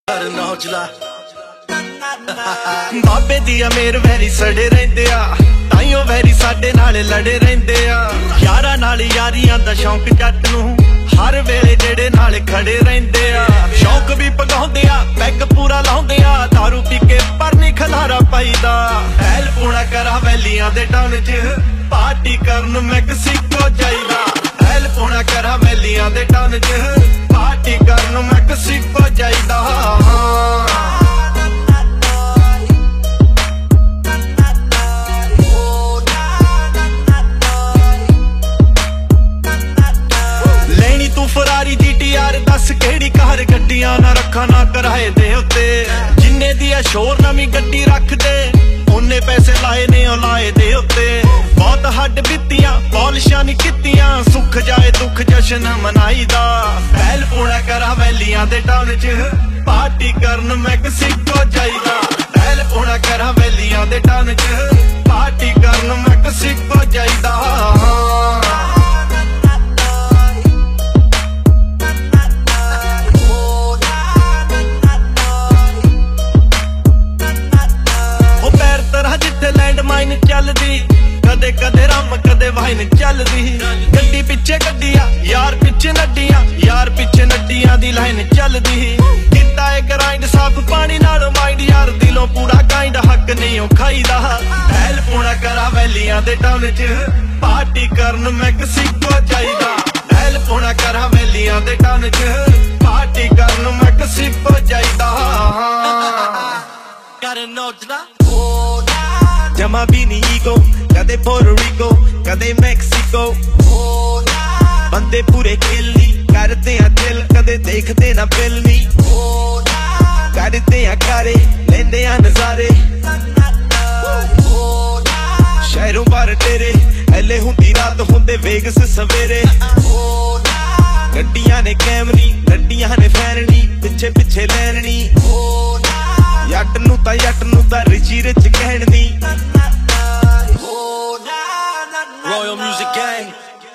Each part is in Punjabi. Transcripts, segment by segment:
ਬਾਬੇ ਦੀ ਅਮੀਰ ਵੈਰੀ ਸੜੇ ਰਹਿੰਦੇ ਆ, ਤਾਈਓ ਵੈਰੀ ਸਾਡੇ ਨਾਲ ਲੜੇ ਰਹਿੰਦੇ ਆ। ਯਾਰਾਂ ਨਾਲ ਯਾਰੀਆਂ ਦਾ ਸ਼ੌਂਕ ਜੱਟ ਨੂੰ, ਹਰ ਵੇਲੇ ਜਿਹੜੇ ਨਾਲ ਖੜੇ ਰਹਿੰਦੇ ਆ। ਸ਼ੌਂਕ ਵੀ ਪਗਾਉਂਦੇ ਆ, ਪੈਗ ਪੂਰਾ ਲਾਉਂਦੇ ਆ, ਦਾਰੂ ਪੀ ਕੇ ਪਰ ਨਹੀਂ ਖਲਾਰਾ ਪਾਈਦਾ। ਐਲ ਪੂਣਾ ਕਰਾ ਵੈਲੀਆਂ ਦੇ ਟਾਊਨ 'ਚ, ਪਾਰਟੀ ਕਰਨ ਮੈਕਸੀਕੋ ਜਾਈਦਾ। ਐਲ ਪੂਣਾ ਕਰਾ ਵੈਲੀਆਂ ਦੇ ਟਾਊਨ 'ਚ, ਪਾਰਟੀ ਕਰਨ ਮੈਕਸੀਕੋ ਜਾਈਦਾ। ਫਰਾਰੀ GTR ਦੱਸ ਕਿਹੜੀ ਕਾਰ, ਗੱਡੀਆਂ ਨਾ ਰੱਖਾਂ ਨਾ ਕਿਰਾਏ ਦੇ ਉੱਤੇ। ਜਿੰਨੇ ਦੀ ਆ ਸ਼ੋਰ ਨਵੀਂ ਗੱਡੀ ਰੱਖਦੇ, ਉਹਨੇ ਪੈਸੇ ਲਾਏ ਨੇ ਉਹ ਲਾਏ ਦੇ ਉੱਤੇ। ਬਹੁਤ ਹੱਡ ਬੀਤੀਆਂ ਪੌਲਿਸ਼ਾਂ ਨਹੀਂ ਕੀਤੀਆਂ, ਸੁੱਖ ਜਾਏ ਦੁੱਖ ਜਸ਼ਨ ਮਨਾਈਦਾ। ਪਹਿਲ ਪੂਣਾ ਕਰਾ ਵੈਲੀਆਂ ਦੇ ਟਾਊਨ 'ਚ, ਪਾਰਟੀ ਕਰਨ ਮੈਕਸੀਕੋ ਜਾਈਦਾ। ਪਹਿਲ ਪੂਣਾ ਕਰਾ ਵੈਲੀਆਂ ਦੇ ਟਾਊਨ 'ਚ, ਪਾਰਟੀ ਕਰਨ ਮੈਕਸੀਕੋ ਜਾਈਦਾ। ਚੱਲਦੀ ਕਦੇ ਕਦੇ ਰਮ ਕਦੇ ਵਾਈਨ ਚੱਲਦੀ। ਗੱਡੀ ਪਿੱਛੇ ਗੱਡੀਆਂ ਯਾਰ ਪਿੱਛੇ ਨੱਡੀਆਂ, ਯਾਰ ਪਿੱਛੇ ਨੱਡੀਆਂ ਦੀ ਲਾਈਨ ਚੱਲਦੀ। ਕੀਤਾ ਏ ਗਰਾਈਂਡ ਸਾਫ ਪਾਣੀ ਨਾਲ ਮਾਈਂਡ, ਯਾਰ ਦਿਲੋਂ ਪੂਰਾ ਕਾਇੰਡ ਹੱਕ ਨਹੀਂ ਉਹ ਖਾਈਦਾ। ਐਲ ਪੂਣਾ ਕਰਾ ਵੈਲੀਆਂ ਦੇ ਟਾਊਨ 'ਚ, ਪਾਰਟੀ ਕਰਨ ਮੈਕਸੀਕੋ ਜਾਈਦਾ। ਐਲ ਪੂਣਾ ਕਰਾ ਵੈਲੀਆਂ ਦੇ ਟਾਊਨ 'ਚ, ਪਾਰਟੀ ਕਰਨ ਮੈਕਸੀਕੋ ਜਾਈਦਾ। ਜਮਾ ਵੀ ਨੀ ਈਗੋ, ਕਦੇ ਪੋਰਟੋਰੀਕੋ ਕਦੇ ਮੈਕਸੀਕੋ। ਬੰਦੇ ਪੂਰੇ ਖੇਲੀ ਕਰਦੇ ਆ ਦਿਲ, ਕਦੇ ਦੇਖਦੇ ਨਾ ਬਿੱਲ ਨੀ। ਕਰਦੇ ਆ ਕਾਰੇ ਲੈਂਦੇ ਆ ਨਜ਼ਾਰੇ, ਸ਼ਹਿਰੋਂ ਬਾਹਰ ਤੇਰੇ ਐਲੇ ਹੁੰਦੀ ਰਾਤ ਹੁੰਦੇ ਵੇਗਸ ਸਵੇਰੇ। ਗੱਡੀਆਂ ਨੇ ਕੈਮਰੀ ਗੱਡੀਆਂ ਨੇ ਫੈਰਨੀ, ਪਿੱਛੇ ਪਿੱਛੇ ਲੈਣੀ। ਜੱਟ ਨੂੰ ਤਾਂ ਰਿਚੀ ਰਿਚ ਕਹਿਣੀ। Royal Music Gang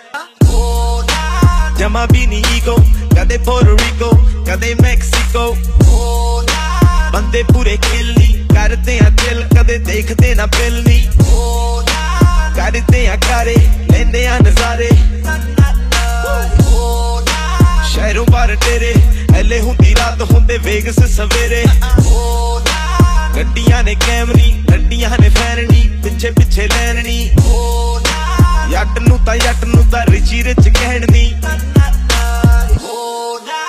ਜਮਾ ਵੀ ਨੀ ਈਗੋ, ਕਦੇ ਪੋਰਟੋਰੀਕੋ ਕਦੇ ਮੈਕਸੀਕੋ। ਬੰਦੇ ਪੂਰੇ ਖੇਲੀ ਕਰਦੇ ਆ ਦਿਲ, ਕਦੇ ਦੇਖਦੇ ਨਾ ਬਿੱਲ ਨੀ। ਕਰਦੇ ਆ ਕਾਰੇ ਲੈਂਦੇ ਆ ਨਜ਼ਾਰੇ, ਸ਼ਹਿਰੋਂ ਬਾਹਰ ਤੇਰੇ ਐਲੇ ਹੁੰਦੀ ਰਾਤ ਹੁੰਦੇ ਵੇਗਸ ਸਵੇਰੇ। ਗੱਡੀਆਂ ਨੇ ਕੈਮਰੀ ਗੱਡੀਆਂ ਨੇ ਫੈਰਨੀ, ਪਿੱਛੇ ਪਿੱਛੇ ਲੈਣੀ। ਜੱਟ ਨੂੰ ਤਾਂ ਰਿਚੀ ਰਿਚ ਕਹਿਣੀ।